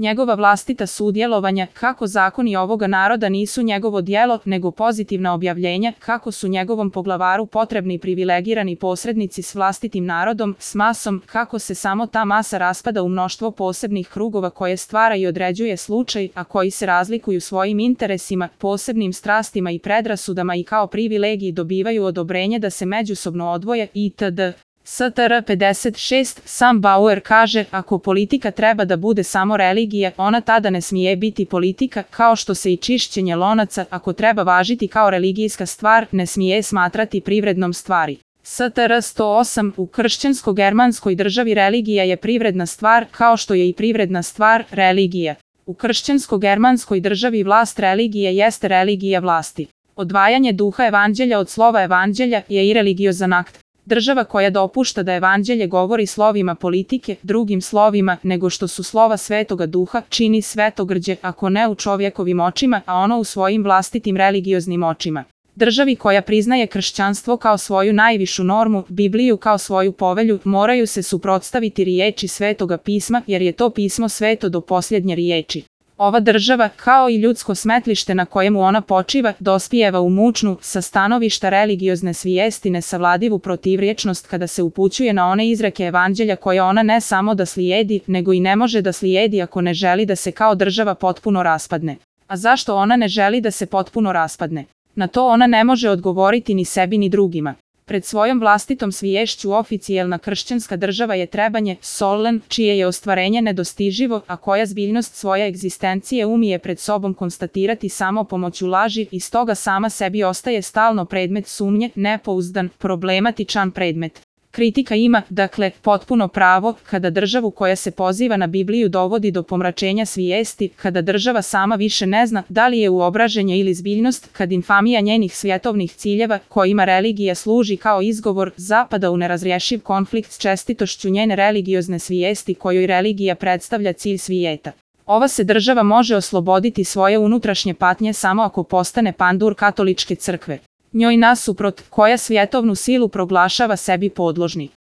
Njegova vlastita sudjelovanja, kako zakoni ovoga naroda nisu njegovo djelo, nego pozitivna objavljenja, kako su njegovom poglavaru potrebni privilegirani posrednici s vlastitim narodom, s masom, kako se samo ta masa raspada u mnoštvo posebnih krugova koje stvara i određuje slučaj, a koji se razlikuju svojim interesima, posebnim strastima i predrasudama i kao privilegiji dobivaju odobrenje da se međusobno odvoje itd. Str. 56. Sam Bauer kaže, ako politika treba da bude samo religija, ona tada ne smije biti politika, kao što se i čišćenje lonaca, ako treba važiti kao religijska stvar, ne smije smatrati privrednom stvari. Str. 108. U kršćansko-germanskoj državi religija je privredna stvar, kao što je i privredna stvar religija. U kršćansko-germanskoj državi vlast religije jeste religija vlasti. Odvajanje duha evanđelja od slova evanđelja je i religiozan akt. Država koja dopušta da evanđelje govori slovima politike, drugim slovima nego što su slova Svetoga Duha, čini svetogrđe, ako ne u čovjekovim očima, a ono u svojim vlastitim religioznim očima. Državi koja priznaje kršćanstvo kao svoju najvišu normu, Bibliju kao svoju povelju, moraju se suprotstaviti riječi Svetoga pisma, jer je to pismo sveto do posljednje riječi. Ova država, kao i ljudsko smetlište na kojemu ona počiva, dospijeva u mučnu, sa stanovišta religiozne svijesti nesavladivu protivrječnost kada se upućuje na one izreke evanđelja koje ona ne samo da slijedi, nego i ne može da slijedi ako ne želi da se kao država potpuno raspadne. A zašto ona ne želi da se potpuno raspadne? Na to ona ne može odgovoriti ni sebi ni drugima. Pred svojom vlastitom sviješću oficijelna kršćanska država je trebanje, solen, čije je ostvarenje nedostiživo, a koja zbiljnost svoje egzistencije umije pred sobom konstatirati samo pomoću laži i stoga sama sebi ostaje stalno predmet sumnje, nepouzdan, problematičan predmet. Kritika ima, dakle, potpuno pravo, kada državu koja se poziva na Bibliju dovodi do pomračenja svijesti, kada država sama više ne zna da li je uobraženje ili zbiljnost, kad infamija njenih svjetovnih ciljeva, kojima religija služi kao izgovor, zapada u nerazrješiv konflikt s čestitošću njene religiozne svijesti kojoj religija predstavlja cilj svijeta. Ova se država može osloboditi svoje unutrašnje patnje samo ako postane pandur katoličke crkve. Njoj nasuprot, koja svjetovnu silu proglašava sebi podložni.